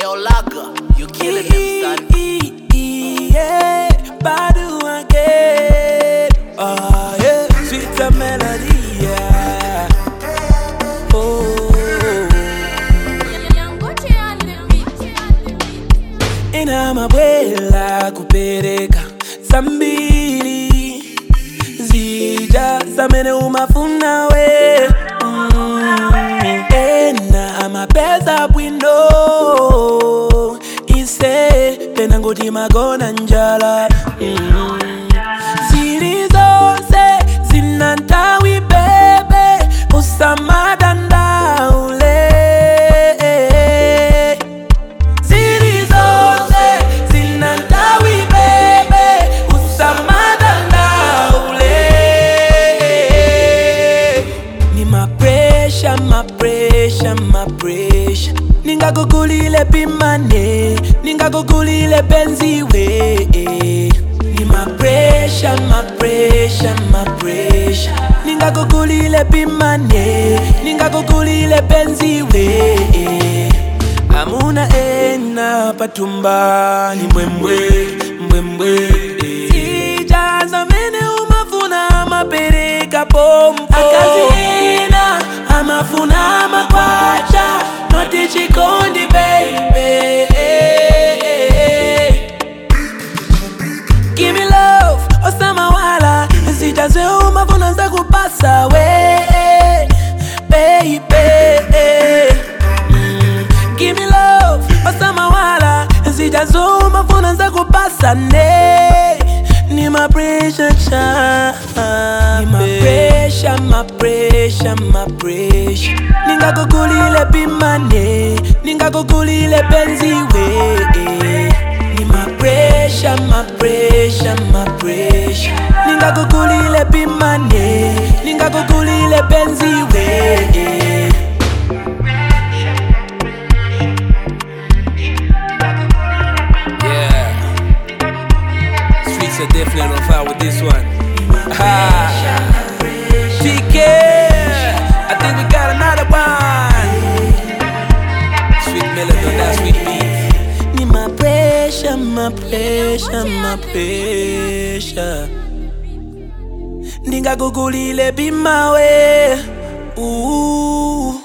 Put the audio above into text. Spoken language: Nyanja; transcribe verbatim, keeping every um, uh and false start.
Yo, Laga, you killing them, son. Yeah, Badu again. Oh, yeah, sweet a melody, yeah. Oh, ina mabwela kupereka zambili zija zamene umafuna we. Mm, ena amapeza bwino ise pena ngoti magona njala. Mm, zili zonse zinantawi bebe usamadanda ule. Zili zonse zinantawi bebe usamadanda ule. Ni ma pressure, ma pressure, ma pressure. Ninga kukulile pimane, ninga kukulile benziwe. Ni ma pressure, ma pressure, ma pressure. Ninga kukulile pimane, ninga kukulile benziwe. Amuna ena patumba ni mbwembwe, mbwembwe. Sijaza mene umafuna mapereka pompo. Akazina amafuna makwacha noti chikondi baby. Give me love osama wala sijaze umafuna za kupasa we baby. Mm. Give me love osama wala sijaze umafuna za kupasa ne. Ni ma pressure cha, ni ma pressure, ma pressure, ma pressure. Ninga kukulile pimane, ninga kukulile benziwe. Ni ma pressure, ma pressure, ma pressure. Ninga kukulile pimane, ninga kukulile benziwe. So definitely on fire with this one. Ah, T K, I think we got another one. Sweet melody on that sweet beat. Ni my pressure, my pressure, my pressure. Ninga kukulile bimawe. Ooh.